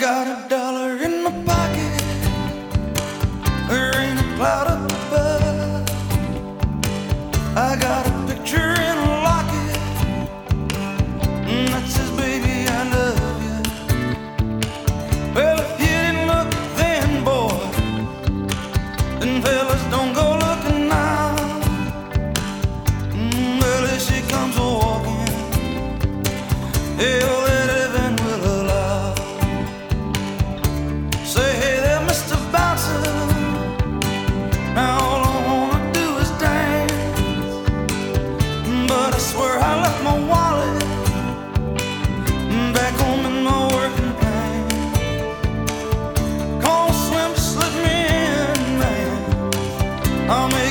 got $1 in my pocket. There ain't a cloud up above. I got a picture in a locket, and that says, baby, I love you. Well, if you didn't look then, boy, then fellas don't go looking now. Well, here she comes walking. Hell, that heaven will allow. Say, hey there, Mr. Bouncer. Now all I wanna do is dance, but I swear I left my wallet back home in my working pants. Call Slim to slip me in, man. I'm